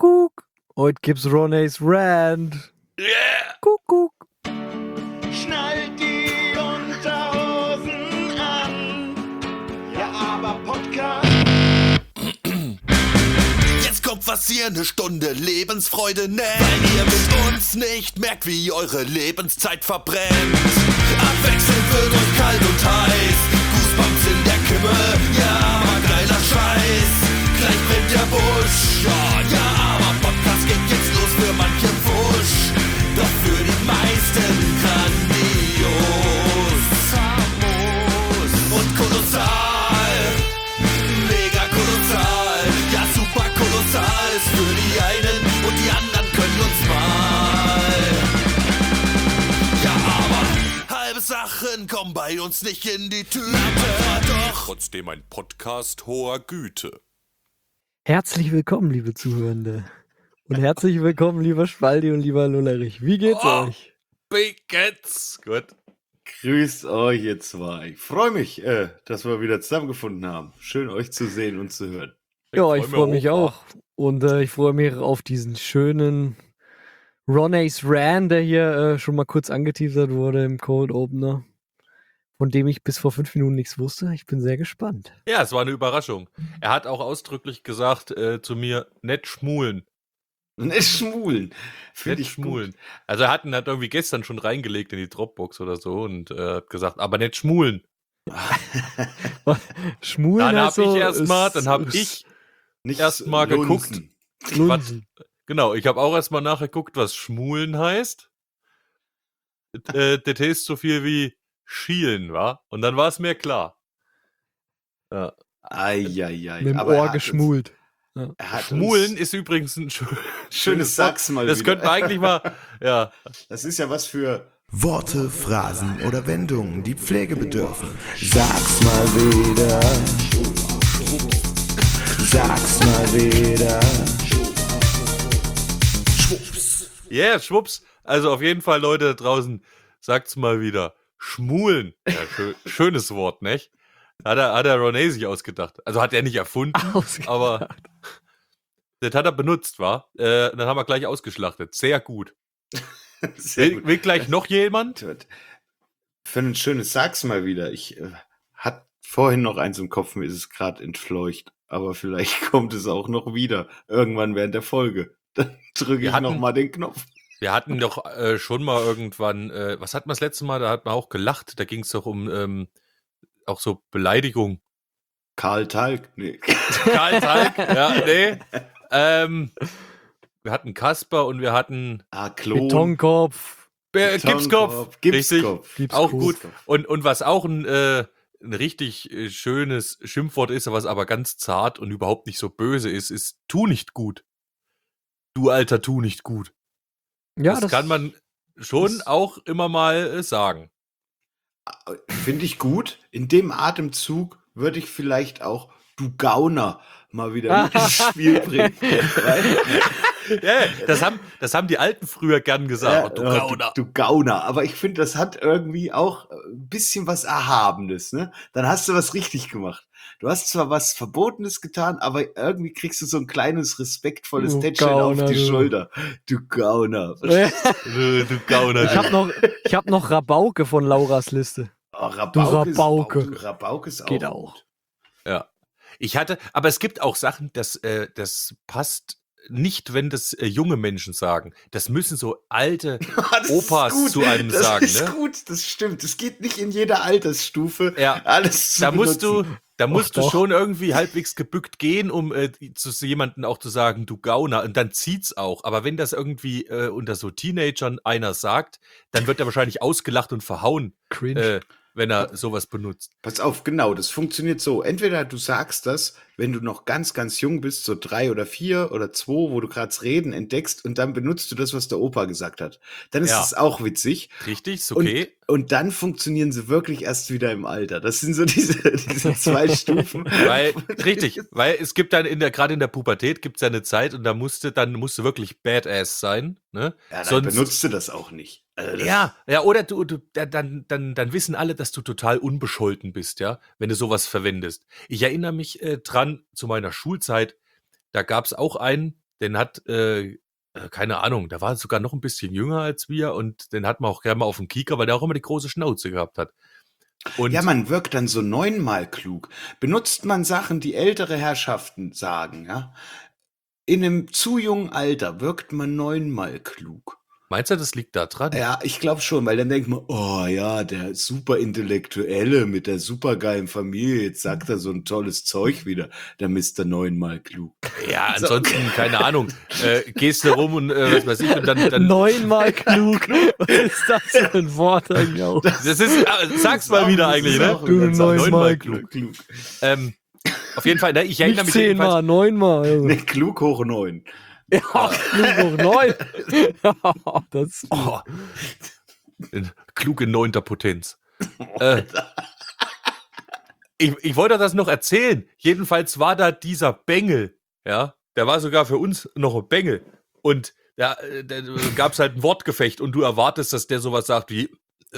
Kuckuck. Heute gibt's Ronnie's Rant. Yeah! Kuckuck. Schnallt die Unterhosen an. Ja, aber Podcast. Jetzt kommt was ihr eine Stunde Lebensfreude nennt, weil ihr mit uns nicht merkt, wie eure Lebenszeit verbrennt. Abwechselnd wird euch kalt und heiß, Goosebumps in der Kimme, ja, aber geiler Scheiß. Gleich brennt der Busch, ja, aber Podcast geht jetzt los für manche Wusch. Doch für die meisten grandios, famos und kolossal. Mega kolossal, ja super kolossal ist für die einen und die anderen können uns mal. Ja, aber halbe Sachen kommen bei uns nicht in die Tüte. Doch trotzdem ein Podcast hoher Güte. Herzlich willkommen, liebe Zuhörende. Und herzlich willkommen, lieber Spaldi und lieber Lullerich. Wie geht's euch? Wie geht's? Gut. Grüßt euch ihr zwei. Ich freue mich, dass wir wieder zusammengefunden haben. Schön, euch zu sehen und zu hören. Ja, ich freue mich auch. Und ich freue mich auf diesen schönen Ronnie's Rant, der hier schon mal kurz angeteasert wurde im Cold Opener, von dem ich bis vor 5 Minuten nichts wusste. Ich bin sehr gespannt. Ja, es war eine Überraschung. Er hat auch ausdrücklich gesagt zu mir, nett schmulen. Nicht schmulen. Finde Nett ich schmulen. gut. Also er hat irgendwie gestern schon reingelegt in die Dropbox oder so und hat gesagt, aber nett schmulen. Schmulen Dann also habe ich erstmal, dann habe ist ich Nicht erst mal geguckt. lunsen. Lunsen. Genau, ich habe auch erstmal nachgeguckt, was schmulen heißt. Das heißt so viel wie schielen, wa? Und dann war es mir klar. Ja. Eieiei. Mit dem Aber er Ohr hat geschmult. Uns, er hat Schmulen uns ist übrigens ein schönes Sachs mal Das wieder. könnten wir eigentlich mal, ja. Das ist ja was für... Worte, Phrasen oder Wendungen, die Pflege bedürfen. Sag's mal wieder. Sag's mal wieder. Yeah, schwupps. Also auf jeden Fall, Leute da draußen, sagt's mal wieder. Schmulen. Ja, schönes Wort, nicht? Hat er Ronnie sich ausgedacht. Also hat er nicht erfunden, aber das hat er benutzt, war. Dann haben wir gleich ausgeschlachtet. Sehr gut. Sehr gut. Will gleich noch jemand? Für ein schönes Sachs mal wieder. Ich hatte vorhin noch eins im Kopf, mir ist es gerade entfleucht. Aber vielleicht kommt es auch noch wieder. Irgendwann während der Folge. Dann drücke ich nochmal den Knopf. Wir hatten doch schon mal irgendwann, was hatten wir das letzte Mal? Da hat man auch gelacht. Da ging es doch um auch so Beleidigung. Karl Talg? Nee. Karl Talg? Ja, nee. Wir hatten Kasper und wir hatten Klon. Betonkopf. Gipskopf. Richtig. Gipskopf. Auch gut. Und was auch ein richtig schönes Schimpfwort ist, was aber ganz zart und überhaupt nicht so böse ist tu nicht gut. Du alter tu nicht gut. Ja, das kann man schon auch immer mal sagen. Finde ich gut. In dem Atemzug würde ich vielleicht auch du Gauner mal wieder mit ins Spiel bringen. Ja, das haben die Alten früher gern gesagt. Du Gauner. Du Gauner. Aber ich finde, das hat irgendwie auch ein bisschen was Erhabenes. Ne? Dann hast du was richtig gemacht. Du hast zwar was Verbotenes getan, aber irgendwie kriegst du so ein kleines, respektvolles Du Tätschchen Gauner, auf die du. Schulter. Du Gauner. Du Gauner. Ich hab noch Rabauke von Lauras Liste. Oh, Rabauke. Rabauke ist auch Geht gut. auch. Ja. Aber es gibt auch Sachen, das passt nicht, wenn das junge Menschen sagen. Das müssen so alte Das Opas ist gut. zu einem das sagen. ist Ne? gut, das stimmt. Es geht nicht in jeder Altersstufe Ja. alles zu Da musst benutzen. du doch. schon irgendwie halbwegs gebückt gehen, um zu jemandem auch zu sagen, du Gauner. Und dann zieht's auch. Aber wenn das irgendwie unter so Teenagern einer sagt, dann wird er wahrscheinlich ausgelacht und verhauen, Cringe. wenn er sowas benutzt. Pass auf, genau, das funktioniert so. Entweder du sagst das, wenn du noch ganz, ganz jung bist, so 3 oder 4 oder 2, wo du gerade das Reden entdeckst und dann benutzt du das, was der Opa gesagt hat. Dann ist Ja. es auch witzig. Richtig, ist okay. Und dann funktionieren sie wirklich erst wieder im Alter. Das sind so diese 2 Stufen. Weil es gibt dann gerade in der Pubertät gibt's ja eine Zeit und da musst du wirklich Badass sein, ne? Ja, dann benutzt du das auch nicht. Also das- Ja, oder dann wissen alle, dass du total unbescholten bist, ja, wenn du sowas verwendest. Ich erinnere mich dran zu meiner Schulzeit, da gab's auch einen, den hat, keine Ahnung, der war sogar noch ein bisschen jünger als wir und den hat man auch gerne mal auf dem Kieker, weil der auch immer die große Schnauze gehabt hat. Und Ja, man wirkt dann so 9-mal klug. Benutzt man Sachen, die ältere Herrschaften sagen, ja? In einem zu jungen Alter wirkt man 9-mal klug. meinst du, das liegt da dran? Ja, ich glaube schon, weil dann denkt man, oh ja, der Superintellektuelle mit der supergeilen Familie, jetzt sagt er so ein tolles Zeug wieder, der Mr. 9-mal klug. Ja, ansonsten, keine Ahnung, gehst du rum und was weiß ich, und dann 9-mal klug. Was ist das für ein Wort eigentlich auch? das ist, sag's mal wieder eigentlich, ne? Du 9-mal klug. Auf jeden Fall, ne, ich erinnere Nicht mich jedenfalls, 10-mal, 9-mal. Also. Nee, klug hoch 9. Ja, klug hoch 9. Das ist oh, klug in 9. Potenz. Ich wollte das noch erzählen. Jedenfalls war da dieser Bengel, ja, der war sogar für uns noch ein Bengel. Und da gab's halt ein Wortgefecht und du erwartest, dass der sowas sagt wie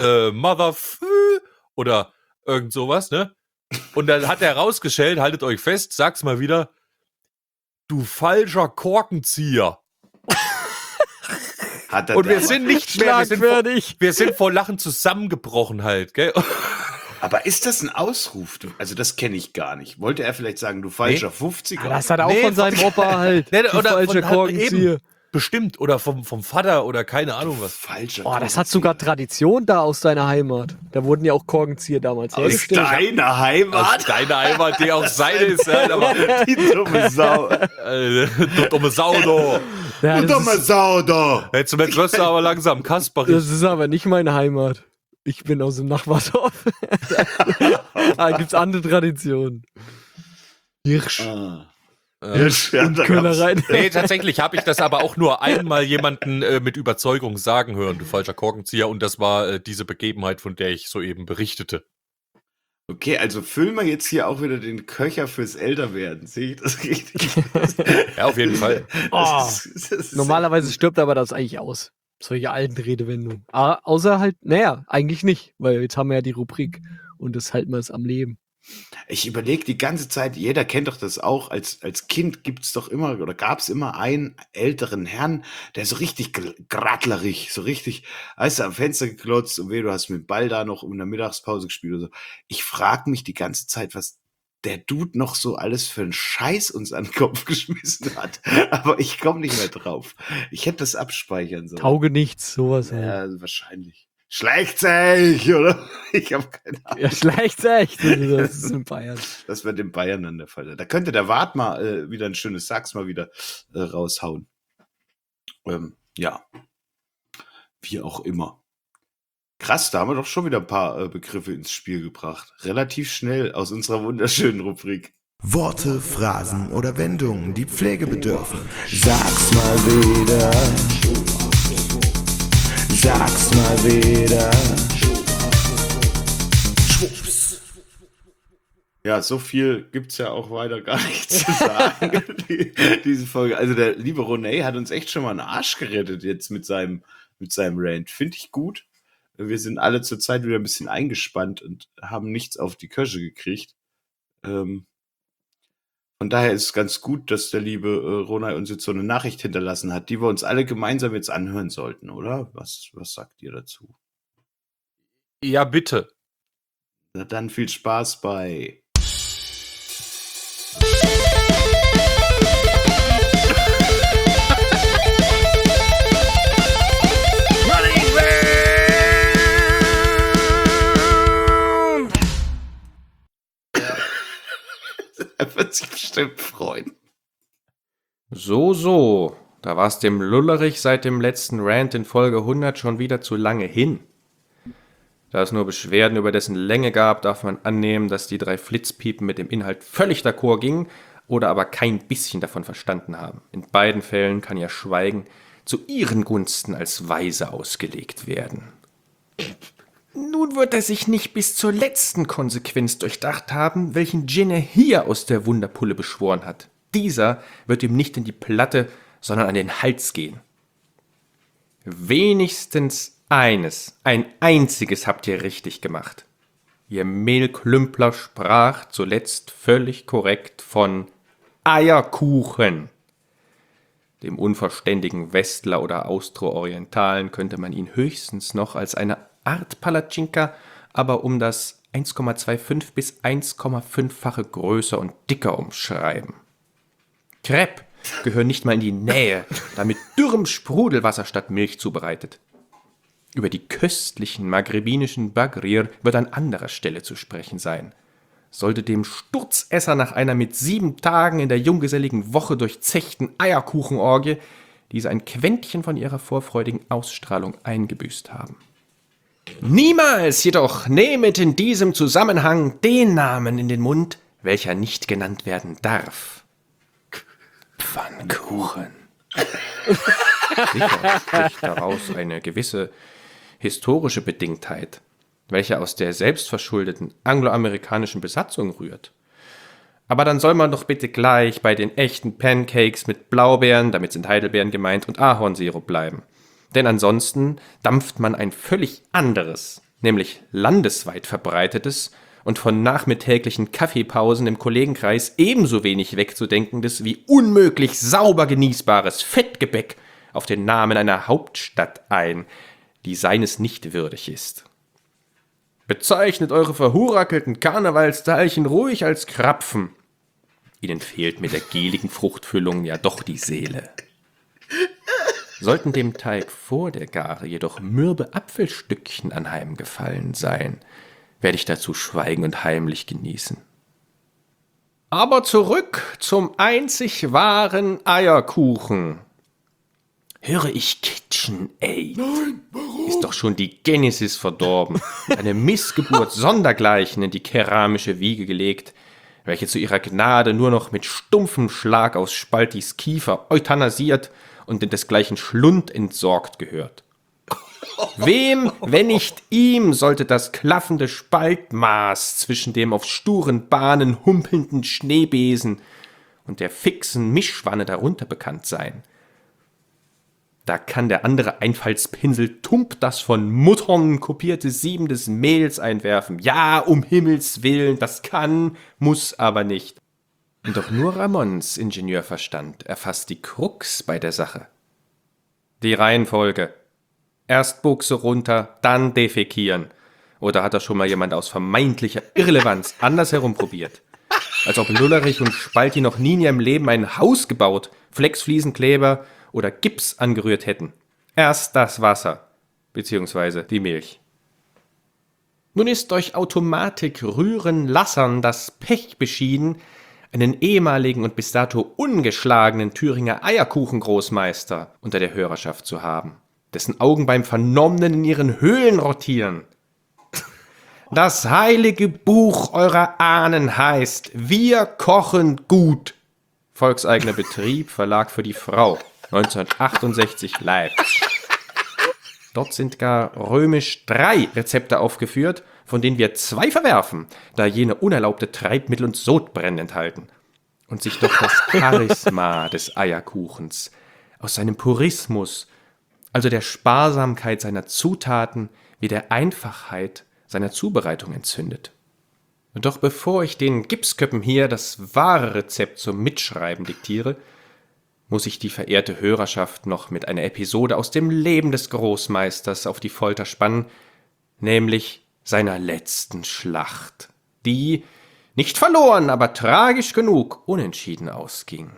oder irgend sowas, ne? Und dann hat er rausgeschellt, haltet euch fest, sag's mal wieder, du falscher Korkenzieher. Hat er Und wir damals- sind nicht mehr, schlagfertig. wir sind vor Lachen zusammengebrochen halt, gell? Aber ist das ein Ausruf? Also das kenne ich gar nicht. Wollte er vielleicht sagen, du falscher 50er? Ja, das hat er auch Nee, von seinem Opa halt. Nee, Die oder falsche von- Korkenzieher. eben. Bestimmt. Oder vom Vater oder keine Ahnung was. falscher. Oh, das hat sogar Tradition da aus deiner Heimat. Da wurden ja auch Korkenzieher damals aus hergestellt. deiner Aus Heimat. deiner Heimat, die auch seine ist. Ja, aber, Die dumme Sau. du dumme Sau, du. Ja, Du das, dumme ist, Sau da. Jetzt wirst du aber langsam kasperig. das ist aber nicht meine Heimat. Ich bin aus dem Nachbardorf. Da gibt's andere Traditionen. Hirsch. Kölnereien. Nee, tatsächlich habe ich das aber auch nur einmal jemanden mit Überzeugung sagen hören, du falscher Korkenzieher. Und das war diese Begebenheit, von der ich soeben berichtete. Okay, also füllen wir jetzt hier auch wieder den Köcher fürs Älterwerden. Sehe ich das richtig? Ja, auf jeden Fall. Das ist- Normalerweise stirbt aber das eigentlich aus. Solche alten Redewendungen. Außer halt, naja, eigentlich nicht. Weil jetzt haben wir ja die Rubrik. Und das halten wir es am Leben. Ich überlege die ganze Zeit, jeder kennt doch das auch, als Kind gibt's doch immer oder gab's immer einen älteren Herrn, der so richtig grattlerig, so richtig, weißt du, am Fenster geklotzt und weh, du hast mit dem Ball da noch in der Mittagspause gespielt oder so. Ich frage mich die ganze Zeit, was der Dude noch so alles für einen Scheiß uns an den Kopf geschmissen hat. Aber ich komme nicht mehr drauf. Ich hätte das abspeichern sollen. Tauge nichts, sowas halt. Ja, wahrscheinlich. Schleicht sich, oder? Ich habe keine Ahnung. Ja, schlecht echt. Das ist in Bayern. Das wird in Bayern dann der Fall sein. Da könnte der Wart mal wieder ein schönes Sachs mal wieder raushauen. Ja. Wie auch immer. Krass, da haben wir doch schon wieder ein paar Begriffe ins Spiel gebracht. Relativ schnell aus unserer wunderschönen Rubrik. Worte, Phrasen oder Wendungen, die Pflege bedürfen. Sag's mal wieder. Sag's mal wieder. Ja, so viel gibt's ja auch weiter gar nicht zu sagen. Diese Folge. Also der liebe René hat uns echt schon mal einen Arsch gerettet jetzt mit seinem Rant. Finde ich gut. Wir sind alle zurzeit wieder ein bisschen eingespannt und haben nichts auf die Köche gekriegt. Von daher ist es ganz gut, dass der liebe Ronay uns jetzt so eine Nachricht hinterlassen hat, die wir uns alle gemeinsam jetzt anhören sollten, oder? Was sagt ihr dazu? Ja, bitte. Na dann viel Spaß bei Er wird sich bestimmt freuen. So, da war es dem Lullerich seit dem letzten Rant in Folge 100 schon wieder zu lange hin. Da es nur Beschwerden über dessen Länge gab, darf man annehmen, dass die 3 Flitzpiepen mit dem Inhalt völlig d'accord gingen oder aber kein bisschen davon verstanden haben. In beiden Fällen kann ja Schweigen zu ihren Gunsten als weise ausgelegt werden. Nun wird er sich nicht bis zur letzten Konsequenz durchdacht haben, welchen Djinn er hier aus der Wunderpulle beschworen hat. Dieser wird ihm nicht in die Platte, sondern an den Hals gehen. Wenigstens eines, ein einziges habt ihr richtig gemacht. Ihr Mehlklümpler sprach zuletzt völlig korrekt von Eierkuchen. Dem unverständigen Westler oder Austro-Orientalen könnte man ihn höchstens noch als eine Art Palatschinka, aber um das 1,25 bis 1,5-fache größer und dicker umschreiben. Crepe gehören nicht mal in die Nähe, da mit dürrem Sprudelwasser statt Milch zubereitet. Über die köstlichen maghrebinischen Bagrir wird an anderer Stelle zu sprechen sein. Sollte dem Sturzesser nach einer mit 7 Tagen in der junggeselligen Woche durchzechten Eierkuchenorgie diese ein Quäntchen von ihrer vorfreudigen Ausstrahlung eingebüßt haben. Niemals jedoch nehmet in diesem Zusammenhang den Namen in den Mund, welcher nicht genannt werden darf. Pfannkuchen. Sicher spricht daraus eine gewisse historische Bedingtheit, welche aus der selbstverschuldeten angloamerikanischen Besatzung rührt. Aber dann soll man doch bitte gleich bei den echten Pancakes mit Blaubeeren, damit sind Heidelbeeren gemeint, und Ahornsirup bleiben. Denn ansonsten dampft man ein völlig anderes, nämlich landesweit verbreitetes und von nachmittäglichen Kaffeepausen im Kollegenkreis ebenso wenig wegzudenkendes wie unmöglich sauber genießbares Fettgebäck auf den Namen einer Hauptstadt ein, die seines nicht würdig ist. Bezeichnet eure verhurakelten Karnevalsteilchen ruhig als Krapfen. Ihnen fehlt mit der geligen Fruchtfüllung ja doch die Seele. Sollten dem Teig vor der Gare jedoch mürbe Apfelstückchen anheimgefallen sein, werde ich dazu schweigen und heimlich genießen. Aber zurück zum einzig wahren Eierkuchen. Höre ich KitchenAid? Nein, warum? Ist doch schon die Genesis verdorben. Eine Missgeburt sondergleichen in die keramische Wiege gelegt, welche zu ihrer Gnade nur noch mit stumpfem Schlag aus Spaltis Kiefer euthanasiert und in desgleichen Schlund entsorgt gehört. Wem, wenn nicht ihm, sollte das klaffende Spaltmaß zwischen dem auf sturen Bahnen humpelnden Schneebesen und der fixen Mischwanne darunter bekannt sein? Da kann der andere Einfallspinsel tump das von Muttern kopierte Sieben des Mehls einwerfen. Ja, um Himmels Willen, das kann, muss aber nicht. Und doch nur Ramons Ingenieurverstand erfasst die Krux bei der Sache. Die Reihenfolge. Erst Buchse runter, dann defekieren. Oder hat das schon mal jemand aus vermeintlicher Irrelevanz andersherum probiert? Als ob Lullerich und Spalti noch nie in ihrem Leben ein Haus gebaut, Flexfliesenkleber oder Gips angerührt hätten. Erst das Wasser, beziehungsweise die Milch. Nun ist durch Automatik rühren lassern das Pech beschieden, einen ehemaligen und bis dato ungeschlagenen Thüringer Eierkuchengroßmeister unter der Hörerschaft zu haben, dessen Augen beim Vernommenen in ihren Höhlen rotieren. Das heilige Buch eurer Ahnen heißt Wir kochen gut. Volkseigener Betrieb, Verlag für die Frau, 1968 live. Dort sind gar römisch 3 Rezepte aufgeführt, von denen wir 2 verwerfen, da jene unerlaubte Treibmittel und Sodbrennen enthalten. Und sich doch das Charisma des Eierkuchens aus seinem Purismus, also der Sparsamkeit seiner Zutaten, wie der Einfachheit seiner Zubereitung entzündet. Doch bevor ich den Gipsköppen hier das wahre Rezept zum Mitschreiben diktiere, muss ich die verehrte Hörerschaft noch mit einer Episode aus dem Leben des Großmeisters auf die Folter spannen, nämlich seiner letzten Schlacht, die, nicht verloren, aber tragisch genug, unentschieden ausging.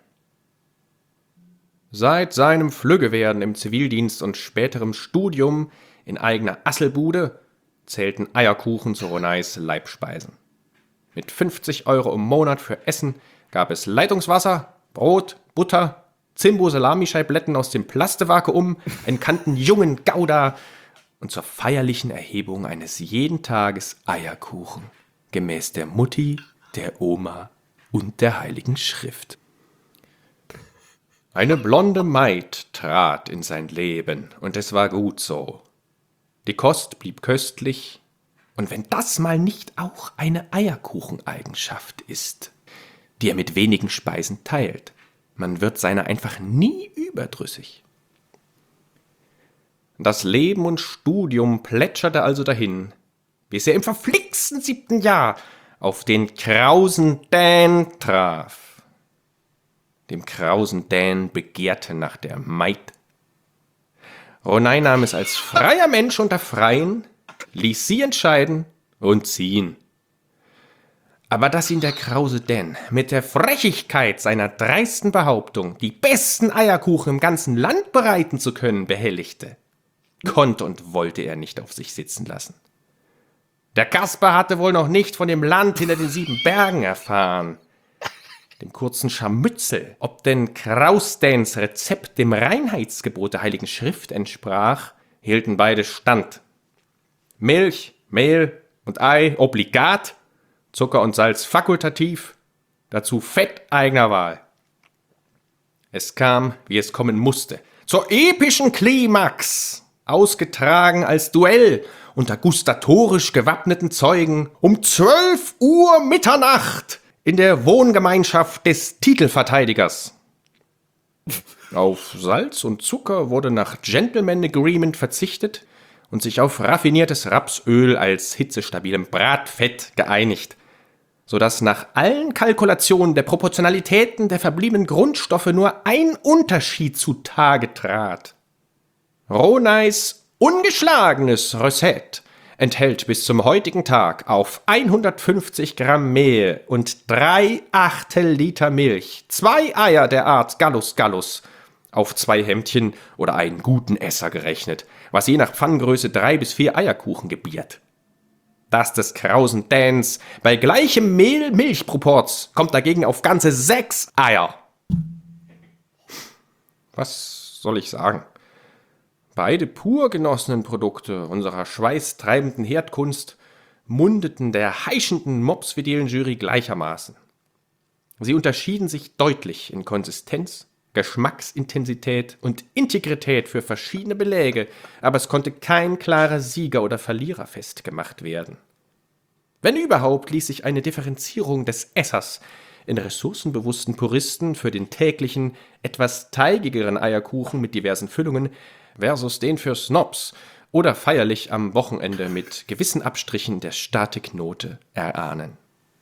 Seit seinem Flüggewerden im Zivildienst und späterem Studium in eigener Asselbude zählten Eierkuchen zu Roneis Leibspeisen. Mit 50 € im Monat für Essen gab es Leitungswasser, Brot, Butter, Zimbo-Salamischeibletten aus dem Plastevakuum, einen kanten jungen Gouda und zur feierlichen Erhebung eines jeden Tages Eierkuchen, gemäß der Mutti, der Oma und der Heiligen Schrift. Eine blonde Maid trat in sein Leben, und es war gut so. Die Kost blieb köstlich, und wenn das mal nicht auch eine Eierkucheneigenschaft ist, die er mit wenigen Speisen teilt, man wird seiner einfach nie überdrüssig. Das Leben und Studium plätscherte also dahin, bis er im verflixten 7. Jahr auf den krausen Dan traf. Dem krausen Dan begehrte nach der Maid. Ronay nahm es als freier Mensch unter Freien, ließ sie entscheiden und ziehen. Aber dass ihn der krause Dan mit der Frechigkeit seiner dreisten Behauptung, die besten Eierkuchen im ganzen Land bereiten zu können, behelligte, konnte und wollte er nicht auf sich sitzen lassen. Der Kasper hatte wohl noch nicht von dem Land hinter den 7 Bergen erfahren. Dem kurzen Scharmützel, ob denn Kraus-Dans Rezept dem Reinheitsgebot der Heiligen Schrift entsprach, hielten beide stand. Milch, Mehl und Ei obligat, Zucker und Salz fakultativ, dazu Fett eigener Wahl. Es kam, wie es kommen musste, zur epischen Klimax, ausgetragen als Duell unter gustatorisch gewappneten Zeugen um 12 Uhr Mitternacht in der Wohngemeinschaft des Titelverteidigers. Auf Salz und Zucker wurde nach Gentleman Agreement verzichtet und sich auf raffiniertes Rapsöl als hitzestabilem Bratfett geeinigt, sodass nach allen Kalkulationen der Proportionalitäten der verbliebenen Grundstoffe nur ein Unterschied zutage trat. Ronays ungeschlagenes Rosette enthält bis zum heutigen Tag auf 150 Gramm Mehl und 3/8 Liter Milch 2 Eier der Art Gallus Gallus, auf 2 Hemdchen oder einen guten Esser gerechnet, was je nach Pfannengröße 3 bis 4 Eierkuchen gebiert. Das des krausen Dans bei gleichem Mehl-Milch-Proporz kommt dagegen auf ganze 6 Eier. Was soll ich sagen? Beide pur genossenen Produkte unserer schweißtreibenden Herdkunst mundeten der heischenden Mopsfidelen-Jury gleichermaßen. Sie unterschieden sich deutlich in Konsistenz, Geschmacksintensität und Integrität für verschiedene Beläge, aber es konnte kein klarer Sieger oder Verlierer festgemacht werden. Wenn überhaupt, ließ sich eine Differenzierung des Essers in ressourcenbewussten Puristen für den täglichen, etwas teigigeren Eierkuchen mit diversen Füllungen versus den für Snobs oder feierlich am Wochenende mit gewissen Abstrichen der Statiknote erahnen.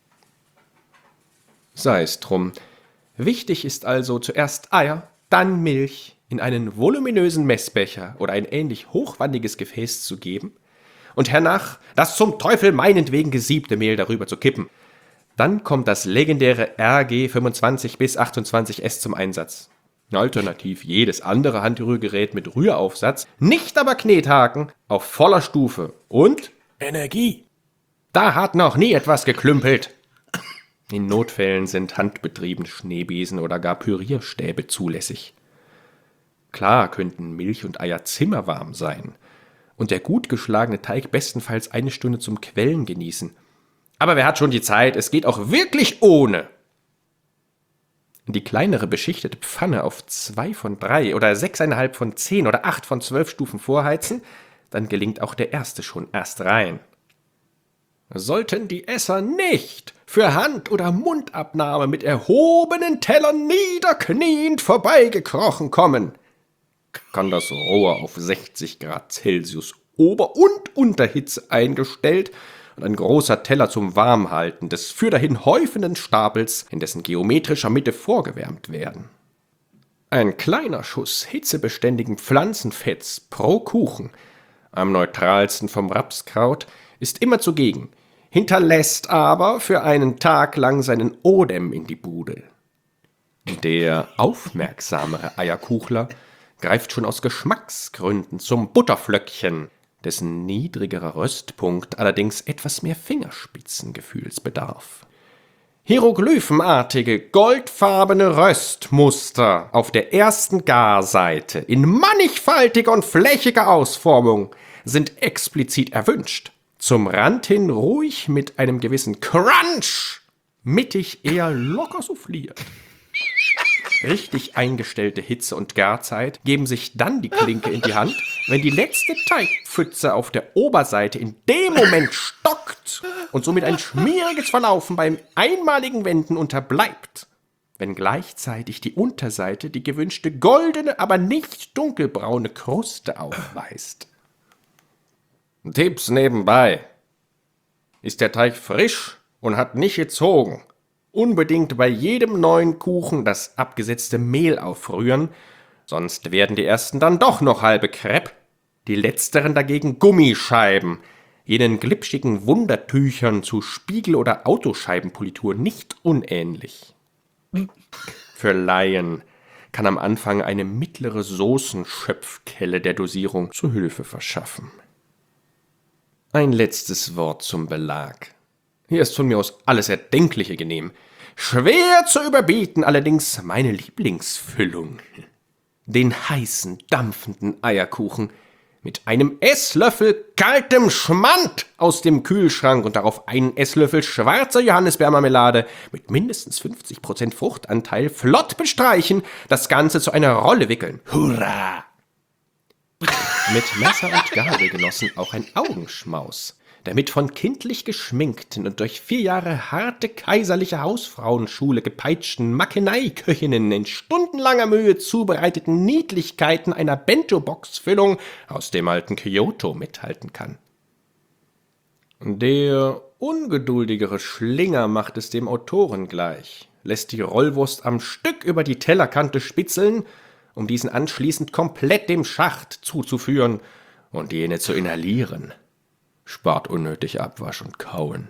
Sei es drum. Wichtig ist also zuerst Eier, dann Milch in einen voluminösen Messbecher oder ein ähnlich hochwandiges Gefäß zu geben und hernach das zum Teufel meinetwegen gesiebte Mehl darüber zu kippen. Dann kommt das legendäre RG 25 bis 28S zum Einsatz. Alternativ jedes andere Handrührgerät mit Rühraufsatz, nicht aber Knethaken, auf voller Stufe und Energie. Da hat noch nie etwas geklümpelt. In Notfällen sind handbetriebene Schneebesen oder gar Pürierstäbe zulässig. Klar könnten Milch und Eier zimmerwarm sein und der gut geschlagene Teig bestenfalls 1 Stunde zum Quellen genießen. Aber wer hat schon die Zeit? Es geht auch wirklich ohne. Die kleinere beschichtete Pfanne auf 2 von 3 oder 6,5 von 10 oder 8 von 12 Stufen vorheizen, dann gelingt auch der erste schon erst rein. Sollten die Esser nicht für Hand- oder Mundabnahme mit erhobenen Tellern niederkniend vorbeigekrochen kommen, kann das Rohr auf 60 Grad Celsius Ober- und Unterhitze eingestellt und ein großer Teller zum Warmhalten des für dahin häufenden Stapels in dessen geometrischer Mitte vorgewärmt werden. Ein kleiner Schuss hitzebeständigen Pflanzenfetts pro Kuchen, am neutralsten vom Rapskraut, ist immer zugegen, hinterlässt aber für einen Tag lang seinen Odem in die Bude. Der aufmerksamere Eierkuchler greift schon aus Geschmacksgründen zum Butterflöckchen, dessen niedrigerer Röstpunkt allerdings etwas mehr Fingerspitzengefühls bedarf. Hieroglyphenartige, goldfarbene Röstmuster auf der ersten Garseite in mannigfaltiger und flächiger Ausformung sind explizit erwünscht. Zum Rand hin ruhig mit einem gewissen Crunch, mittig eher locker souffliert. Richtig eingestellte Hitze und Garzeit geben sich dann die Klinke in die Hand, wenn die letzte Teigpfütze auf der Oberseite in dem Moment stockt und somit ein schmieriges Verlaufen beim einmaligen Wenden unterbleibt, wenn gleichzeitig die Unterseite die gewünschte goldene, aber nicht dunkelbraune Kruste aufweist. Tipps nebenbei. Ist der Teig frisch und hat nicht gezogen, Unbedingt bei jedem neuen Kuchen das abgesetzte Mehl aufrühren, sonst werden die ersten dann doch noch halbe Crepe, die letzteren dagegen Gummischeiben, jenen glitschigen Wundertüchern zu Spiegel- oder Autoscheibenpolitur nicht unähnlich. Für Laien kann am Anfang eine mittlere Soßenschöpfkelle der Dosierung zu Hilfe verschaffen. Ein letztes Wort zum Belag. Hier ist von mir aus alles Erdenkliche genehm. Schwer zu überbieten allerdings meine Lieblingsfüllung. Den heißen, dampfenden Eierkuchen mit einem Esslöffel kaltem Schmand aus dem Kühlschrank und darauf einen Esslöffel schwarzer Johannisbeermarmelade mit mindestens 50% Fruchtanteil flott bestreichen, das Ganze zu einer Rolle wickeln. Hurra! Mit Messer und Gabel genossen auch ein Augenschmaus, damit von kindlich geschminkten und durch 4 Jahre harte kaiserliche Hausfrauenschule gepeitschten Makenei-Köchinnen in stundenlanger Mühe zubereiteten Niedlichkeiten einer Bento-Box-Füllung aus dem alten Kyoto mithalten kann. Der ungeduldigere Schlinger macht es dem Autoren gleich, lässt die Rollwurst am Stück über die Tellerkante spitzeln, um diesen anschließend komplett dem Schacht zuzuführen und jene zu inhalieren. Spart unnötig Abwasch und Kauen.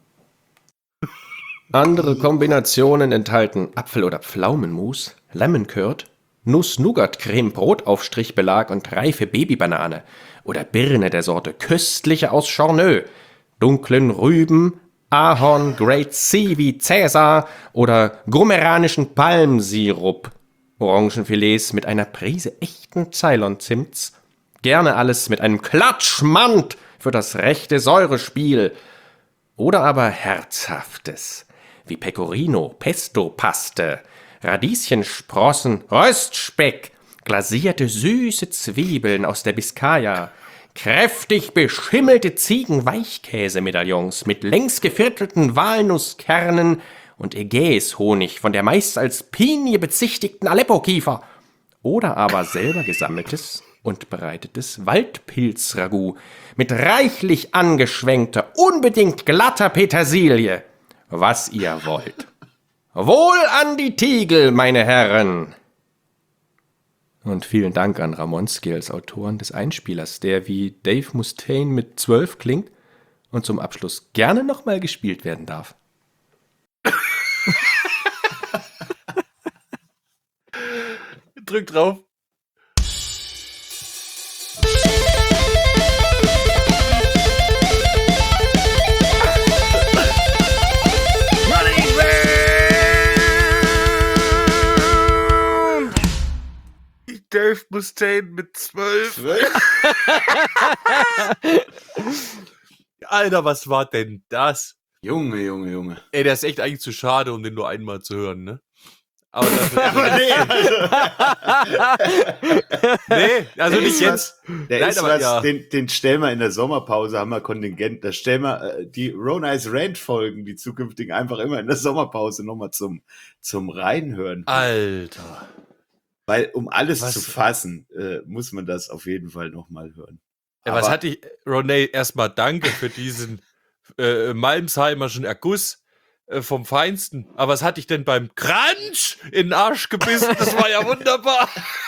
Andere Kombinationen enthalten Apfel- oder Pflaumenmus, Lemon Curd, Nuss-Nougat-Creme, Brotaufstrichbelag und reife Babybanane oder Birne der Sorte Köstliche aus Chorneux, dunklen Rüben, Ahorn, Great Sea wie Cäsar oder grumeranischen Palmsirup, Orangenfilets mit einer Prise echten Ceylon-Zimts, gerne alles mit einem Klatschmand für das rechte Säurespiel oder aber Herzhaftes wie Pecorino, Pesto-Paste, Radieschensprossen, Röstspeck, glasierte süße Zwiebeln aus der Biskaya, kräftig beschimmelte Ziegenweichkäsemedaillons mit längs geviertelten Walnusskernen und Ägäishonig von der meist als Pinie bezichtigten Aleppo-Kiefer oder aber selber gesammeltes und bereitetes Waldpilz-Ragout mit reichlich angeschwenkter, unbedingt glatter Petersilie, was ihr wollt. Wohl an die Tiegel, meine Herren! Und vielen Dank an Ramonski als Autoren des Einspielers, der wie Dave Mustaine mit 12 klingt und zum Abschluss gerne nochmal gespielt werden darf. Drück drauf. Dave Mustaine mit 12. Alter, was war denn das? Junge. Ey, der ist echt eigentlich zu schade, um den nur einmal zu hören, ne? Aber das nee, also nicht jetzt. Der Nein, ist aber was, ja. den stellen wir in der Sommerpause, haben wir Kontingent. Da stellen wir die Ronai's Rant-Folgen, die zukünftigen, einfach immer in der Sommerpause nochmal zum Reinhören. Alter. Weil um alles Was? zu fassen, muss man das auf jeden Fall nochmal hören. Ja, was hatte ich, Ronay, erstmal danke für diesen Malmsheimerschen Erguss vom Feinsten. Aber was hatte ich denn beim Crunch in den Arsch gebissen? Das war ja wunderbar.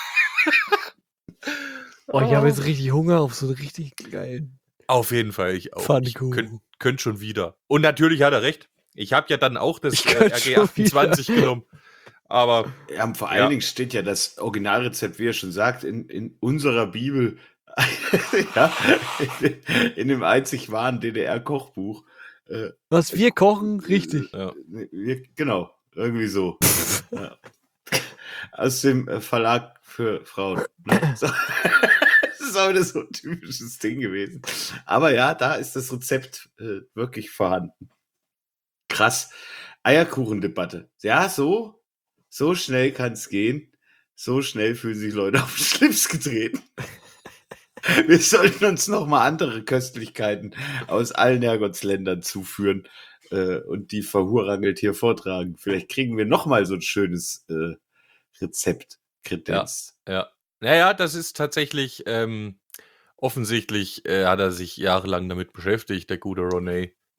Oh, ich habe jetzt richtig Hunger auf so einen richtig geilen Auf jeden Fall, ich auch. Ich Pfannkuchen. könnt schon wieder. Und natürlich hat er recht. Ich habe ja dann auch das könnt schon RG28 genommen. Aber Ja, vor allen Dingen steht ja das Originalrezept, wie er schon sagt, in unserer Bibel, ja, in dem einzig wahren DDR-Kochbuch. Was wir kochen, richtig. Genau, irgendwie so. Ja. Aus dem Verlag für Frauen. Ne? So. Das ist auch wieder so ein typisches Ding gewesen. Aber ja, da ist das Rezept wirklich vorhanden. Krass. Eierkuchendebatte. Ja, so schnell kann es gehen. So schnell fühlen sich Leute auf den Schlips getreten. Wir sollten uns nochmal andere Köstlichkeiten aus allen Herrgottsländern zuführen und die verhurangelt hier vortragen. Vielleicht kriegen wir nochmal so ein schönes Rezept kredenzt. ja. Naja, das ist tatsächlich, offensichtlich hat er sich jahrelang damit beschäftigt, der gute Ronay.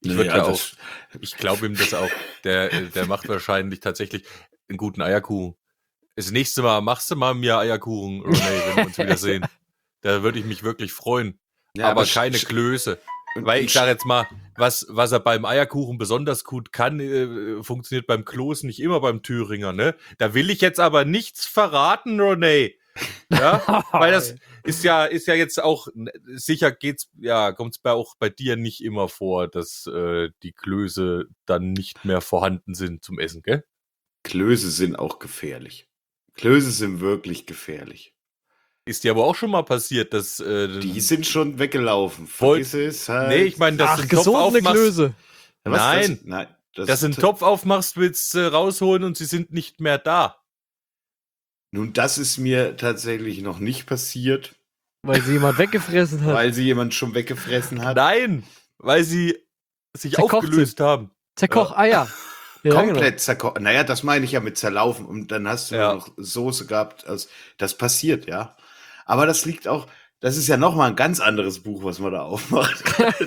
Ich würde ich glaube ihm das auch. Der macht wahrscheinlich tatsächlich einen guten Eierkuchen. Das nächste Mal machst du mal mir Eierkuchen, René, wenn wir uns wiedersehen. Da würde ich mich wirklich freuen. Ja, aber keine Klöße. Weil ich sage jetzt mal, was er beim Eierkuchen besonders gut kann, funktioniert beim Kloß nicht immer beim Thüringer, ne? Da will ich jetzt aber nichts verraten, René. Ja, weil das ist ja jetzt auch, sicher kommt's auch bei dir nicht immer vor, dass die Klöße dann nicht mehr vorhanden sind zum Essen, gell? Klöße sind auch gefährlich. Klöße sind wirklich gefährlich. Ist dir aber auch schon mal passiert, dass Die sind schon weggelaufen. Wollt- Vergiss es halt. nee, ich meine, dass du einen Topf gesundene aufmachst. Klöße. Was, Nein, nein. dass du einen Topf aufmachst, willst du rausholen und sie sind nicht mehr da. Nun, das ist mir tatsächlich noch nicht passiert, Weil sie jemand weggefressen hat. weil sie jemand schon weggefressen hat. Nein, weil sie sich Zerkocht aufgelöst haben. Zerkoch-Eier. Ja, Komplett zerkocht. Naja, das meine ich ja mit zerlaufen. Und dann hast du Ja. noch Soße gehabt. Also, das passiert, ja. Aber das liegt auch, das ist ja nochmal ein ganz anderes Buch, was man da aufmacht.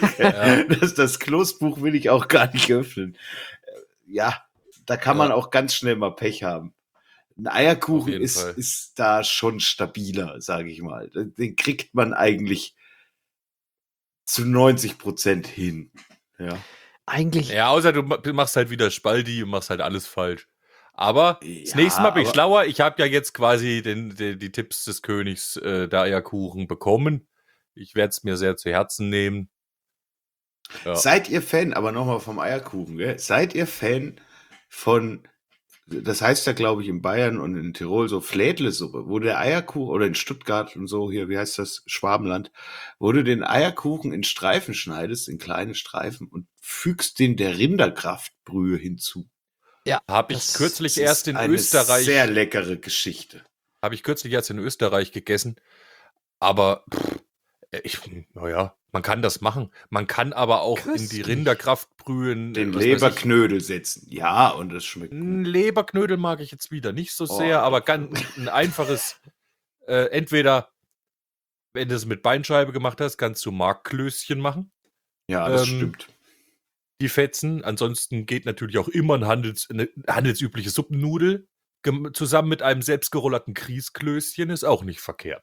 Das Kloßbuch will ich auch gar nicht öffnen. Ja, da kann man auch ganz schnell mal Pech haben. Ein Auf Eierkuchen jeden Fall. ist da schon stabiler, sage ich mal. Den kriegt man eigentlich zu 90% hin. Ja. Eigentlich. Ja, außer du machst halt wieder Spaldi und machst halt alles falsch. Aber das Ja, nächste Mal bin ich aber- schlauer. Ich habe ja jetzt quasi die Tipps des Königs der Eierkuchen bekommen. Ich werde es mir sehr zu Herzen nehmen. Ja. Seid ihr Fan, aber nochmal vom Eierkuchen, gell? Seid ihr Fan von, das heißt ja, glaube ich, in Bayern und in Tirol so Flädlesuppe, wo der Eierkuchen, oder in Stuttgart und so hier, wie heißt das, Schwabenland, wo du den Eierkuchen in Streifen schneidest, in kleine Streifen und fügst den der Rinderkraftbrühe hinzu. Habe ich Das kürzlich Das erst ist in eine Österreich. sehr leckere Geschichte. Habe ich kürzlich erst in Österreich gegessen. Aber naja, man kann das machen. Man kann aber auch in die Köstlich. Rinderkraftbrühen Den was weiß ich, Leberknödel setzen. Ja, und das schmeckt gut. Ein Leberknödel mag ich jetzt wieder nicht so Oh. sehr, aber ganz ein einfaches, entweder, wenn du es mit Beinscheibe gemacht hast, kannst du Markklößchen machen, Ja, das ähm, stimmt. die fetzen. Ansonsten geht natürlich auch immer eine handelsübliche Suppennudel zusammen mit einem selbstgerollerten Kriesklößchen, ist auch nicht verkehrt.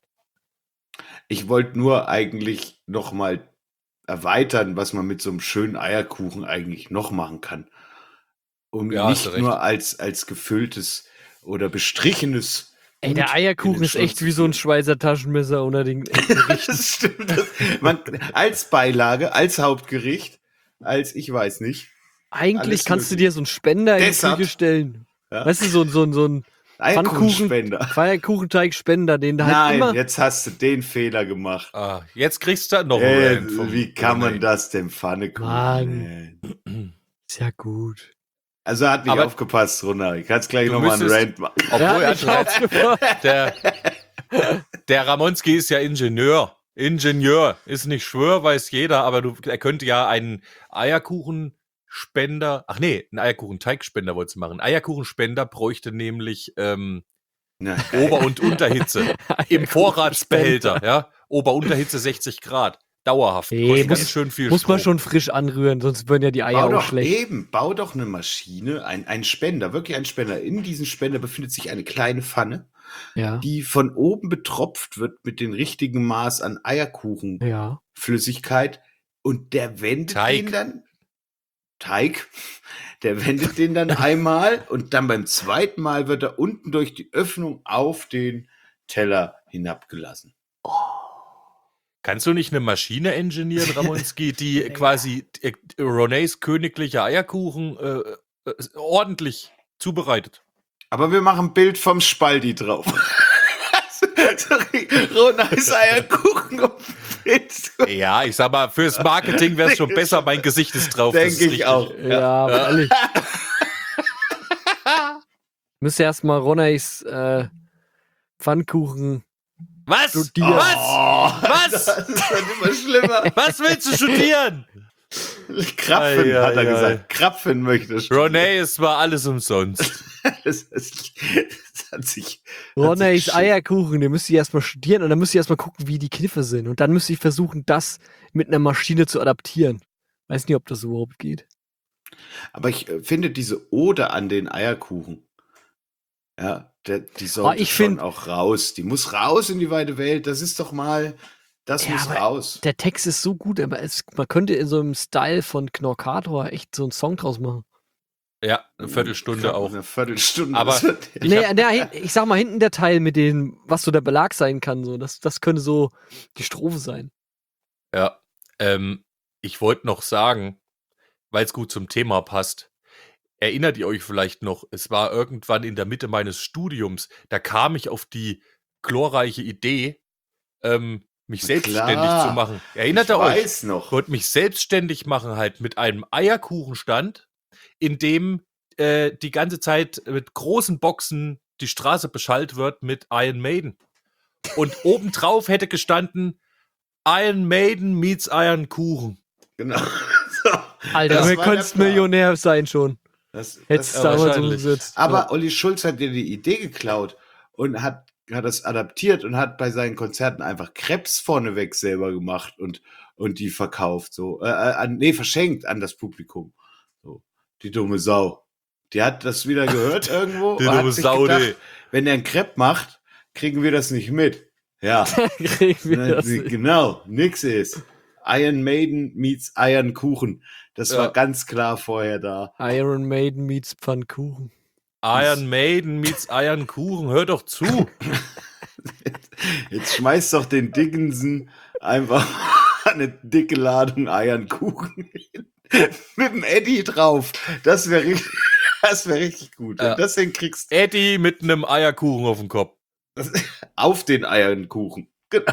Ich wollte nur eigentlich noch mal erweitern, was man mit so einem schönen Eierkuchen eigentlich noch machen kann. Und Ja, hast nicht du recht. nur als gefülltes oder bestrichenes. Ey, der Gut Eierkuchen in den ist echt Schlund wie zu so ein führen. Schweizer Taschenmesser unter den Das stimmt. Als Beilage, als Hauptgericht, als ich weiß nicht. Eigentlich Alles kannst du möglich. dir so einen Spender in die Dessert. Küche stellen. Ja. Weißt du, so ein Eierkuchenspender. Pfannkuchenteigspender, den du halt Nein, immer... jetzt hast du den Fehler gemacht. Ah, jetzt kriegst du noch einen Rant vom Wie kann man René. das denn Pfannekuchen Mann. nennen? Ist ja gut. Also hat nicht Aber- aufgepasst, Runner. Ich kann es gleich Du nochmal einen müsstest- Rant machen. Obwohl er ich hat recht. aufgepasst. Der Ramonski ist ja Ingenieur. Ingenieur ist nicht Schwör, weiß jeder, aber er könnte ja einen Eierkuchenspender, einen Eierkuchenteigspender wolltest du machen. Eierkuchenspender bräuchte nämlich Na, Ober- und Unterhitze im Vorratsbehälter, ja. Ober-Unterhitze 60 Grad. Dauerhaft. Nee, Kostet muss- ganz schön viel Muss man Strom. schon frisch anrühren, sonst würden ja die Eier auch schlecht. Bau doch eine Maschine, ein Spender, wirklich ein Spender. In diesem Spender befindet sich eine kleine Pfanne, Ja. die von oben betropft wird mit dem richtigen Maß an Eierkuchenflüssigkeit Ja. und der wendet Teig. den dann. Teig. Der wendet den dann einmal und dann beim zweiten Mal wird er unten durch die Öffnung auf den Teller hinabgelassen. Kannst du nicht eine Maschine engineeren, Ramonski, die quasi Ronés königlicher Eierkuchen ordentlich zubereitet? Aber wir machen ein Bild vom Spaldi drauf. Sorry, Ronalds Eierkuchen auf Bild. Ja, ich sag mal, fürs Marketing wäre es schon besser, mein Gesicht ist drauf. das ist Denke ich richtig. auch. Ja, aber ehrlich. Müsste erstmal Ronneys Pfannkuchen Was? studieren. Was? Das ist dann immer schlimmer. Was willst du studieren? Krapfen, Ei, hat er ei, gesagt. Krapfen möchte studieren. René, es war alles umsonst. Das hat sich. Ronneys hat sich Eierkuchen, den müsst ihr erstmal studieren und dann müsst ihr erstmal gucken, wie die Kniffe sind. Und dann müsst ihr versuchen, das mit einer Maschine zu adaptieren. Weiß nicht, ob das überhaupt geht. Aber ich finde diese Ode an den Eierkuchen, ja, die sollte ich schon find- auch raus. Die muss raus in die weite Welt. Das ist doch mal, das Ja, muss aber raus. Der Text ist so gut, aber man könnte in so einem Style von Knorkator echt so einen Song draus machen. Ja, eine Viertelstunde auch. Eine Viertelstunde. Aber- das wird- Ich sag mal, hinten der Teil mit dem, was so der Belag sein kann, so, das könnte so die Strophe sein. Ja, ich wollte noch sagen, weil es gut zum Thema passt. Erinnert ihr euch vielleicht noch, es war irgendwann in der Mitte meines Studiums, da kam ich auf die glorreiche Idee, mich Na selbstständig klar. zu machen. Erinnert Ich ihr euch? weiß noch. Ich wollte mich selbstständig machen halt mit einem Eierkuchenstand, in dem die ganze Zeit mit großen Boxen die Straße beschallt wird mit Iron Maiden. Und obendrauf hätte gestanden Iron Maiden meets Iron Kuchen. Genau. So, Alter, das du war könntest der Plan. Millionär sein schon. Hättest Das, du damals wahrscheinlich. umgesetzt. aber Olli Schulz hat dir die Idee geklaut und hat das adaptiert und hat bei seinen Konzerten einfach Krebs vorneweg selber gemacht und die verkauft. So. Verschenkt an das Publikum. So. Die dumme Sau. Die hat das wieder gehört irgendwo. Die und hat dumme sich Sau, gedacht, die. wenn der einen Crepe macht, kriegen wir das nicht mit. Ja. Kriegen wir das nicht. Genau, nix ist. Iron Maiden meets Iron Kuchen. Das Ja. war ganz klar vorher da. Iron Maiden meets Pfannkuchen. Iron Maiden meets Iron Kuchen. Hör doch zu. Jetzt schmeißt doch den Dickinson einfach eine dicke Ladung Eierkuchen hin. Mit dem Eddie drauf. Das wäre richtig gut. Wenn Ja. du das hinkriegst, Eddie mit einem Eierkuchen auf dem Kopf. auf den Eierkuchen. Genau.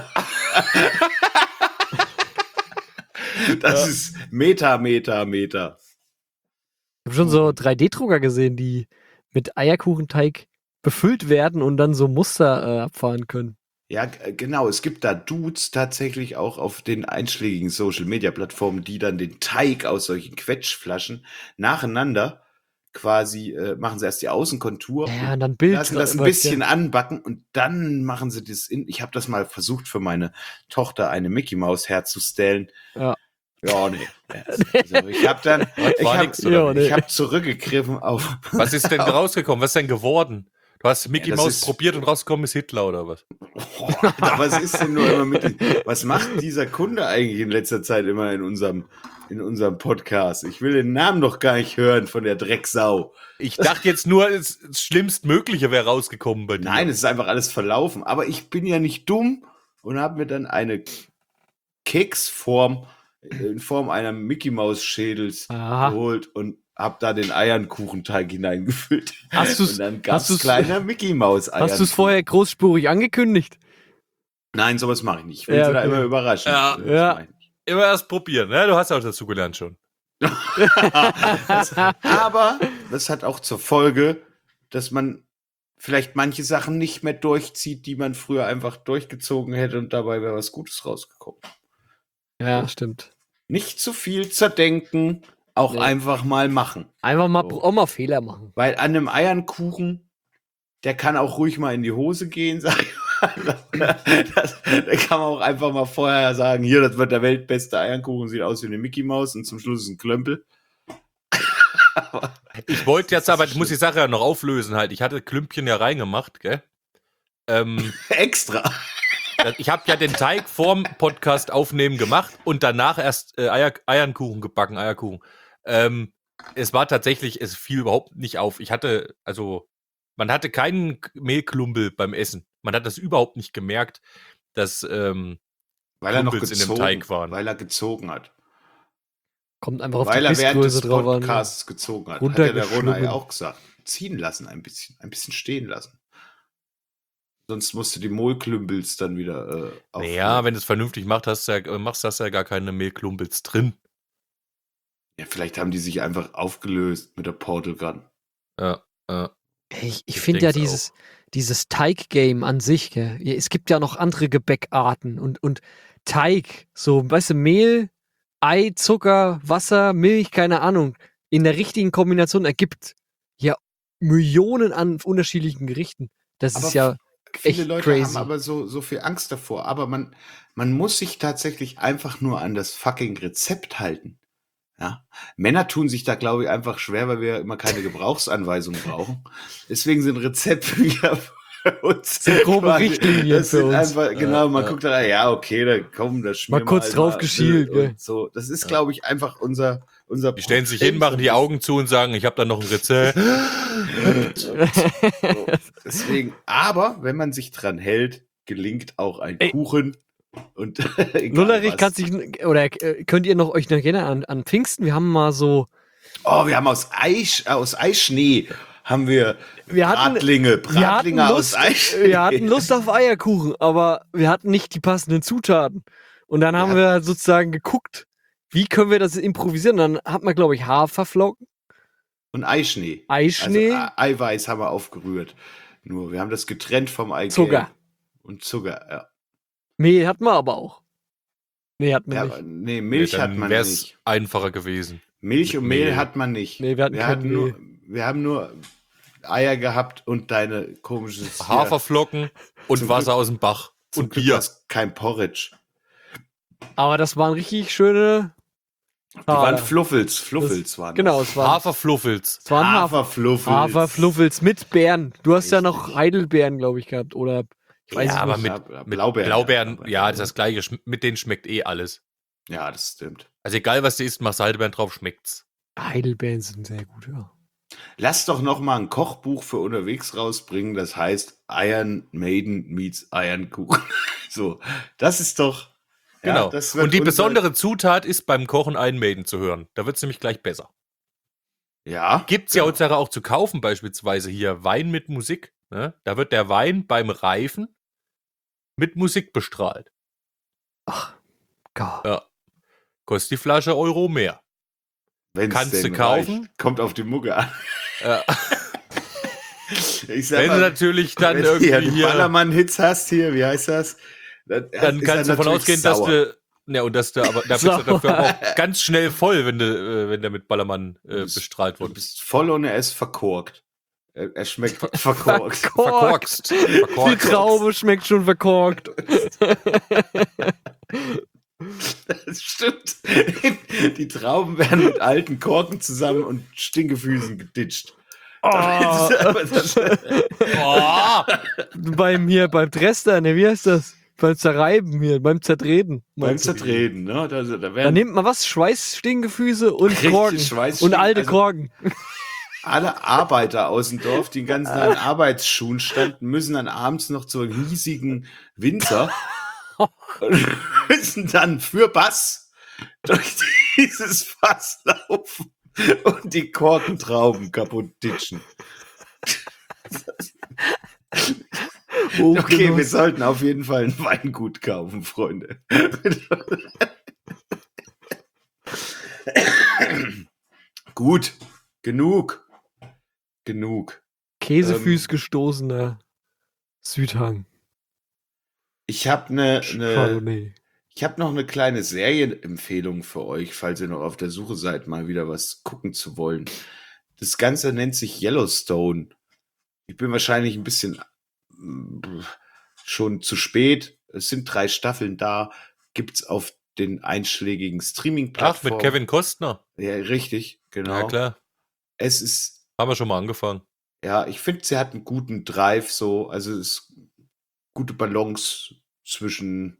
Das ist Meta. Ich habe schon so 3D-Drucker gesehen, die mit Eierkuchenteig befüllt werden und dann so Muster abfahren können. Ja, genau. Es gibt da Dudes tatsächlich auch auf den einschlägigen Social-Media-Plattformen, die dann den Teig aus solchen Quetschflaschen nacheinander quasi, machen sie erst die Außenkontur, Ja, und dann Bild. lassen das ein was, bisschen anbacken und dann machen sie das in. Ich habe das mal versucht, für meine Tochter eine Mickey Maus herzustellen. Ja. Ja, nee. Also ich habe dann, War nix, oder? Ja, nee. ich habe zurückgegriffen auf. Was ist denn rausgekommen? Was ist denn geworden? Du hast Mickey das Maus ist- probiert und rausgekommen ist Hitler oder was? Alter, was ist denn nur immer mit? Was macht dieser Kunde eigentlich in letzter Zeit immer in unserem Podcast? Ich will den Namen doch gar nicht hören von der Drecksau. Ich dachte jetzt nur, das Schlimmstmögliche wäre rausgekommen bei dir. Nein, es ist einfach alles verlaufen. Aber ich bin ja nicht dumm und habe mir dann eine Keksform in Form einer Mickey Maus Schädels Aha. geholt und habe da den Eierkuchenteig hineingefüllt. Hast du's- und dann gab hast du's- es kleiner Mickey Maus Eier. Hast du es vorher großspurig angekündigt? Nein, sowas mache ich nicht. Ich will Ja, sie da okay. immer überraschen. Ja. Das Ja. mach ich nicht. Immer erst probieren, ne? Du hast auch dazu gelernt schon. Aber das hat auch zur Folge, dass man vielleicht manche Sachen nicht mehr durchzieht, die man früher einfach durchgezogen hätte und dabei wäre was Gutes rausgekommen. Ja, stimmt. Nicht zu viel zerdenken, auch Nee. einfach mal machen. Einfach mal, So. auch mal Fehler machen. Weil an einem Eierkuchen, der kann auch ruhig mal in die Hose gehen, sag ich mal. Da kann man auch einfach mal vorher sagen, hier, das wird der weltbeste Eierkuchen, sieht aus wie eine Mickey Maus und zum Schluss ist ein Klömpel. Ich wollte jetzt aber, ich muss die Sache ja noch auflösen halt. Ich hatte Klümpchen ja reingemacht, gell? Extra. Ich habe ja den Teig vorm Podcast aufnehmen gemacht und danach erst Eierkuchen gebacken, Eierkuchen. Es war tatsächlich, es fiel überhaupt nicht auf. Man hatte keinen Mehlklumpel beim Essen. Man hat das überhaupt nicht gemerkt, dass Weil er noch Klumpels in dem gezogen, Teig waren. weil er gezogen hat. Kommt einfach auf Weil die er während Bissgröße des drauf an. Podcasts gezogen hat. Hat ja der Ronay Runtergeschlummert. auch gesagt. Ziehen lassen ein bisschen stehen lassen. Sonst musst du die Mohlklümpels dann wieder naja, wenn du es vernünftig machst, hast du ja gar keine Mehlklumpels drin. Ja, vielleicht haben die sich einfach aufgelöst mit der Portal Gun. Ja. Ich finde ja denk's dieses Teig-Game an sich, gell? Ja, es gibt ja noch andere Gebäckarten und Teig, so, weißt du, Mehl, Ei, Zucker, Wasser, Milch, keine Ahnung, in der richtigen Kombination ergibt ja Millionen an unterschiedlichen Gerichten. Das Aber ist ja Viele echt Leute crazy. haben aber so viel Angst davor. Aber man muss sich tatsächlich einfach nur an das fucking Rezept halten. Ja. Männer tun sich da, glaube ich, einfach schwer, weil wir immer keine Gebrauchsanweisung brauchen. Deswegen sind Rezeptbücher für uns Sind grobe quasi- Richtlinien das für sind uns. Einfach, genau, man guckt da, ja, okay, da komm, das schmieren Mal kurz wir drauf einmal geschielt, und gell. so. Das ist, glaube ich, einfach unser Die stellen sich hin, machen die Augen zu und sagen, ich habe da noch ein Rezept. So. Deswegen, aber wenn man sich dran hält, gelingt auch ein Ey. Kuchen. Und egal Lullerich was. kann sich, oder könnt ihr euch noch erinnern an Pfingsten? Wir haben mal so, Oh, wir haben aus Eischnee haben wir hatten Bratlinge aus Eischnee. wir hatten Lust auf Eierkuchen, aber wir hatten nicht die passenden Zutaten. Und dann haben wir sozusagen geguckt, wie können wir das improvisieren? Und dann hat man, glaube ich, Haferflocken, Und Eischnee. Eischnee, Also Eiweiß haben wir aufgerührt. Nur, wir haben das getrennt vom Eigelb. Zucker. Und Zucker, ja. Mehl hatten wir aber auch. Nee, hatten wir Ja, nicht. nee, Milch hat man wär's nicht. einfacher gewesen. Milch und Mehl Mehl. hat man nicht. Nee, wir hatten kein Mehl. Wir haben nur Eier gehabt und deine komisches Haferflocken und Zum Wasser Glück- aus dem Bach Zum und Glück Bier. war's kein Porridge. Aber das waren richtig schöne. Die waren Fluffels waren Genau, das. es waren Haferfluffels. Haferfluffels. Haferfluffels mit Beeren. Du hast ja noch Richtig. Heidelbeeren, glaube ich, gehabt. Oder ich weiß Ja, es aber nicht. mit Blaubeeren. Blaubeeren, ja, das ist das Gleiche. Mit denen schmeckt eh alles. Ja, das stimmt. Also egal, was du isst, machst du Heidelbeeren drauf, schmeckt's. Heidelbeeren sind sehr gut, ja. Lass doch noch mal ein Kochbuch für unterwegs rausbringen, das heißt Iron Maiden meets Eierkuchen. So, das ist doch Genau. Ja, das wird und die unser- besondere Zutat ist beim Kochen Iron Maiden zu hören. Da wird's nämlich gleich besser. Ja. Gibt's ja heutzutage auch zu kaufen, beispielsweise hier Wein mit Musik. Ne? Da wird der Wein beim Reifen mit Musik bestrahlt. Gott. Ja. Kostet die Flasche Euro mehr. Wenn's kannst denn du kaufen. reicht. Kommt auf die Mucke an. Ja. Ich sag Wenn du mal, natürlich dann wenn irgendwie du die hier, Ballermann-Hits hast hier, wie heißt das? dann kannst du davon ausgehen, dass du, ja, und dass du, aber da bist du dafür aber auch ganz schnell voll, wenn der mit Ballermann bestrahlt Du wurde. bist voll und er ist verkorkt. Er schmeckt verkorkt. Verkorkst. Die Traube schmeckt schon verkorkt. Das stimmt. Die Trauben werden mit alten Korken zusammen und Stinkefüßen geditscht. Oh, Oh, beim Trester, ne, wie heißt das? Beim Zerreiben hier, beim Zertreten. Beim meinst du? Zertreten, ne? Da Da werden nimmt man was? Schweißstinkefüße und Richtig, Korken. Schweißstinken- Und alte also- Korken. alle Arbeiter aus dem Dorf, die den ganzen Tag in Arbeitsschuhen standen, müssen dann abends noch zur hiesigen Winzer und müssen dann für Bass durch dieses Fass laufen und die Korkentrauben kaputt ditchen. Okay, wir sollten auf jeden Fall ein Weingut kaufen, Freunde. Gut, genug. Käsefüß gestoßener Südhang. Ich habe Chardonnay. ich habe noch eine kleine Serienempfehlung für euch, falls ihr noch auf der Suche seid, mal wieder was gucken zu wollen. Das Ganze nennt sich Yellowstone. Ich bin wahrscheinlich ein bisschen schon zu spät. Es sind 3 Staffeln da. Gibt's auf den einschlägigen ach, Streaming-Plattformen. mit Kevin Costner. Ja, richtig, genau. Ja, klar. Es ist Haben wir schon mal angefangen. Ja, ich finde, sie hat einen guten Drive so, also es ist gute Balance zwischen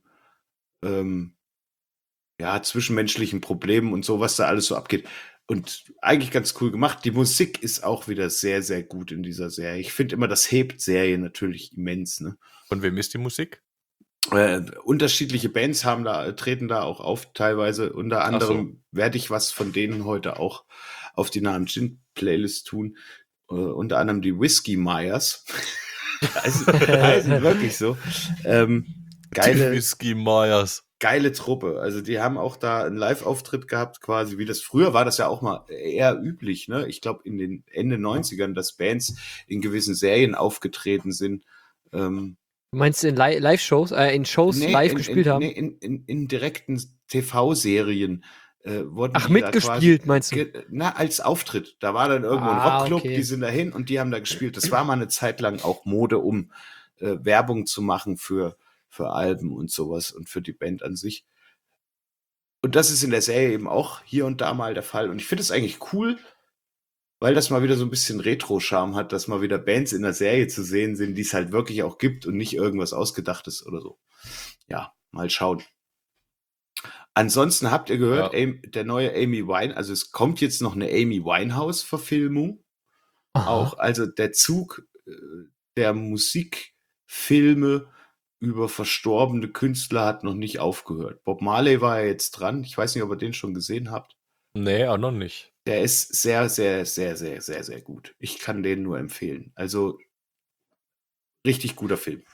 zwischenmenschlichen Problemen und so, was da alles so abgeht. Und eigentlich ganz cool gemacht. Die Musik ist auch wieder sehr, sehr gut in dieser Serie. Ich finde immer, das hebt Serien natürlich immens. Ne? Von wem ist die Musik? Unterschiedliche Bands treten da auch auf, teilweise. Unter anderem werde ich was von denen heute auch auf die Namen Gin-Playlist tun. Unter anderem die Whiskey Myers. heißen wirklich so. Geile Whisky Myers. Truppe. Also die haben auch da einen Live-Auftritt gehabt, quasi wie das früher war, das ja auch mal eher üblich, ne? Ich glaube in den Ende 90ern, dass Bands in gewissen Serien aufgetreten sind. Du meinst in Live-Shows, in Shows live gespielt haben? In direkten TV-Serien wurden Ach, die da mitgespielt, quasi, meinst du? als Auftritt. Da war dann irgendwo ein Rockclub, okay. die sind dahin und die haben da gespielt. Das war mal eine Zeit lang auch Mode, um Werbung zu machen für Alben und sowas und für die Band an sich. Und das ist in der Serie eben auch hier und da mal der Fall. Und ich finde es eigentlich cool, weil das mal wieder so ein bisschen Retro-Charme hat, dass mal wieder Bands in der Serie zu sehen sind, die es halt wirklich auch gibt und nicht irgendwas Ausgedachtes oder so. Ja, mal schauen. Ansonsten habt ihr gehört, der neue Amy Winehouse, also es kommt jetzt noch eine Amy Winehouse-Verfilmung. Auch, also der Zug der Musikfilme über verstorbene Künstler hat noch nicht aufgehört. Bob Marley war ja jetzt dran. Ich weiß nicht, ob ihr den schon gesehen habt. Nee, auch noch nicht. Der ist sehr, sehr, sehr, sehr, sehr, sehr gut. Ich kann den nur empfehlen. Also richtig guter Film.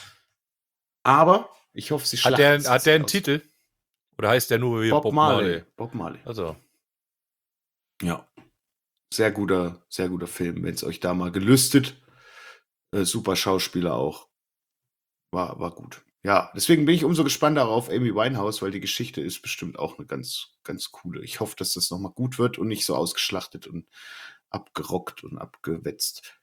Aber ich hoffe, sie Hat der einen Titel? Oder heißt der nur wie Bob Marley? Bob Marley. Also. Ja. Sehr guter Film, wenn es euch da mal gelüstet. Super Schauspieler auch. War gut. Ja, deswegen bin ich umso gespannter auf Amy Winehouse, weil die Geschichte ist bestimmt auch eine ganz, ganz coole. Ich hoffe, dass das nochmal gut wird und nicht so ausgeschlachtet und abgerockt und abgewetzt.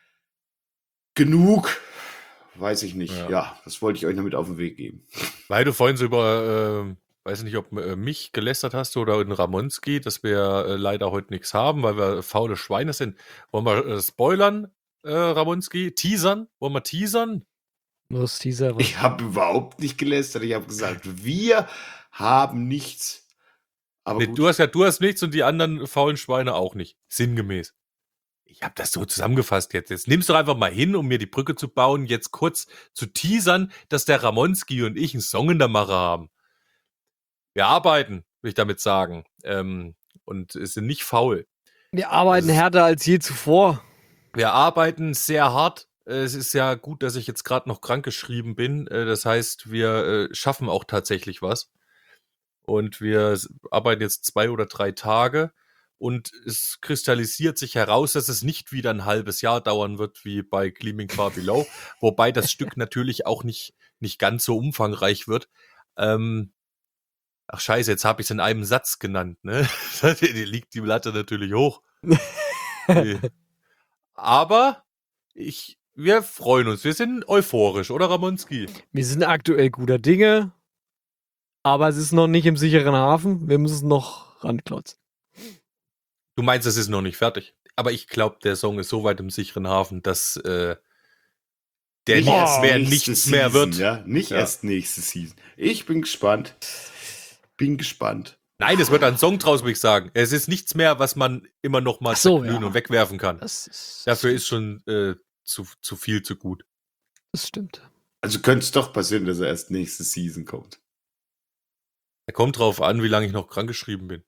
Genug, weiß ich nicht. Ja, das wollte ich euch noch mit auf den Weg geben. Weil du vorhin so über, weiß nicht, ob mich gelästert hast oder in Ramonski, dass wir leider heute nichts haben, weil wir faule Schweine sind. Wollen wir spoilern, Ramonski? Teasern? Wollen wir teasern? Was Teaser? Ich habe überhaupt nicht gelästert. Ich habe gesagt, wir haben nichts. Aber Nee, gut. du hast nichts und die anderen faulen Schweine auch nicht. Sinngemäß. Ich habe das so zusammengefasst jetzt. Jetzt nimmst du doch einfach mal hin, um mir die Brücke zu bauen, jetzt kurz zu teasern, dass der Ramonski und ich einen Song in der Mache haben. Wir arbeiten, will ich damit sagen. Und sind nicht faul. Wir arbeiten härter als je zuvor. Wir arbeiten sehr hart. Es ist ja gut, dass ich jetzt gerade noch krankgeschrieben bin. Das heißt, wir schaffen auch tatsächlich was. Und wir arbeiten jetzt 2 oder 3 Tage. Und es kristallisiert sich heraus, dass es nicht wieder ein halbes Jahr dauern wird, wie bei Gleaming Far Below. Wobei das Stück natürlich auch nicht ganz so umfangreich wird. Ach scheiße, jetzt habe ich es in einem Satz genannt. Ne? Die liegt die Latte natürlich hoch. Aber wir freuen uns. Wir sind euphorisch, oder Ramonski? Wir sind aktuell guter Dinge, aber es ist noch nicht im sicheren Hafen. Wir müssen es noch ranklotzen. Du meinst, es ist noch nicht fertig. Aber ich glaube, der Song ist so weit im sicheren Hafen, dass der nichts mehr wird. Ja? Nicht erst nächste Season. Ich bin gespannt. Nein, es wird ein Song draus, würde ich sagen. Es ist nichts mehr, was man immer noch mal zerglühen und wegwerfen kann. Dafür ist schon zu viel, zu gut. Das stimmt. Also könnte es doch passieren, dass er erst nächste Season kommt. Er kommt drauf an, wie lange ich noch krankgeschrieben bin.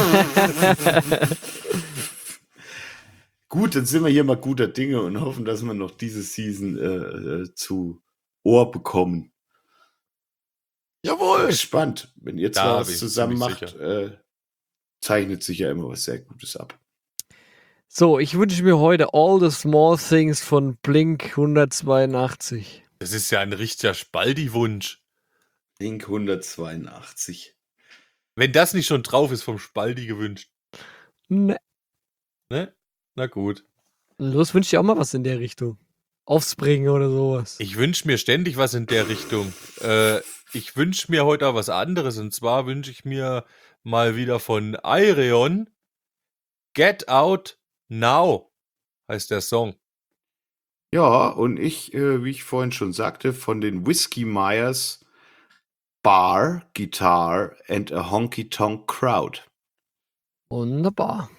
Gut, dann sind wir hier mal guter Dinge und hoffen, dass wir noch diese Season zu Ohr bekommen. Jawohl! Spannend. Wenn ihr Da zwar bin was ich zusammen ziemlich macht, zeichnet sich ja immer was sehr Gutes ab. So, ich wünsche mir heute All the Small Things von Blink 182. Das ist ja ein richtiger Spaldi-Wunsch. Blink 182. Wenn das nicht schon drauf ist, vom Spaldi gewünscht. Ne. Ne? Na gut. Los, wünsche dir auch mal was in der Richtung. Offspring oder sowas. Ich wünsche mir ständig was in der Richtung. Ich wünsche mir heute auch was anderes. Und zwar wünsche ich mir mal wieder von Ayreon Get Out Now heißt der Song. Ja, und ich, wie ich vorhin schon sagte, von den Whiskey Myers Bar, Guitar and a Honky Tonk Crowd. Wunderbar.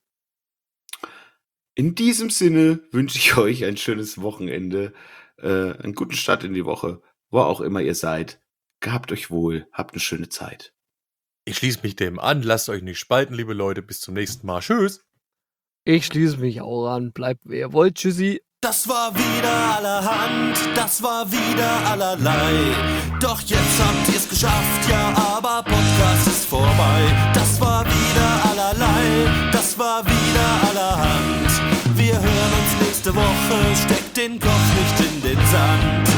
In diesem Sinne wünsche ich euch ein schönes Wochenende, einen guten Start in die Woche, wo auch immer ihr seid. Gehabt euch wohl, habt eine schöne Zeit. Ich schließe mich dem an. Lasst euch nicht spalten, liebe Leute. Bis zum nächsten Mal. Tschüss. Ich schließe mich auch an. Bleibt wer ihr wollt. Tschüssi. Das war wieder allerhand, das war wieder allerlei. Doch jetzt habt ihr's geschafft, ja, aber Podcast ist vorbei. Das war wieder allerlei, das war wieder allerhand. Wir hören uns nächste Woche, steckt den Kopf nicht in den Sand.